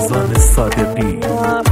رمضان صادقی.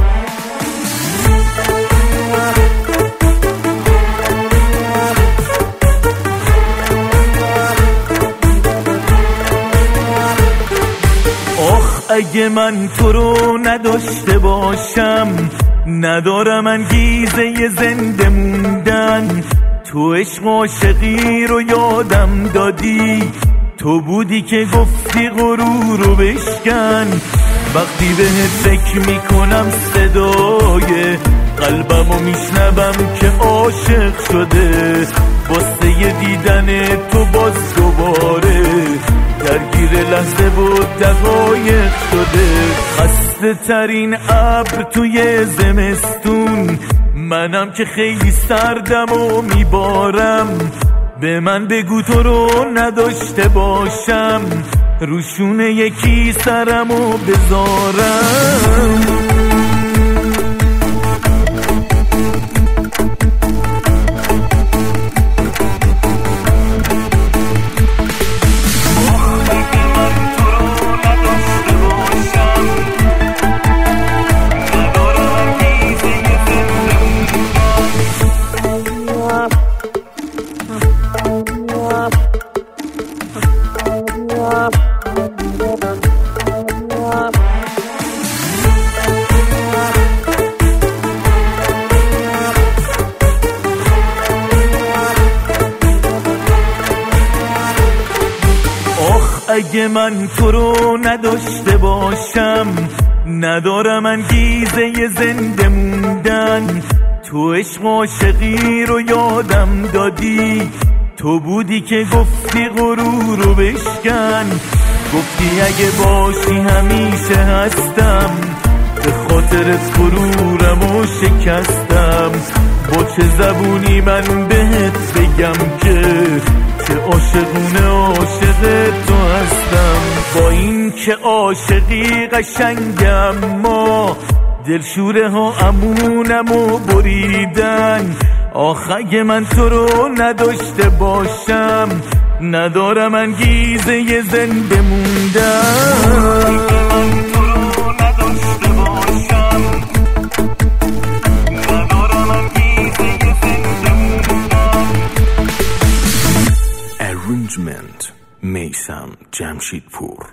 اگه من تو رو نداشته باشم، ندارم انگیزه زنده موندن. تو عشق و عاشقی رو یادم دادی، تو بودی که گفتی غرور رو بشکن. وقتی بهت فکر میکنم صدای قلبمو میشنوم که عاشق شده، واسه دیدن تو باز دوباره درگیر لحظه و دقایق شده. خسته ترین ابر توی زمستون، منم که خیلی سردم و میبارم. به من بگو تو رو نداشته باشم، روشونه یکی سرمو بذارم. اگه من تو رو نداشته باشم، ندارم انگیزه زنده موندن. تو عشق و عاشقی رو یادم دادی، تو بودی که گفتی غرور رو بشکن. گفتی اگه باشی همیشه هستم، به خاطرت غرورم و شکستم. با چه زبونی من بهت بگم که عاشقونه عاشق تو هستم. با این که عاشقی قشنگم، ما دلشوره ها امونم و بریدن. اگه من تو رو نداشته باشم، ندارم انگیزه زنده موندن. Arrangement میثم جمشیدپور.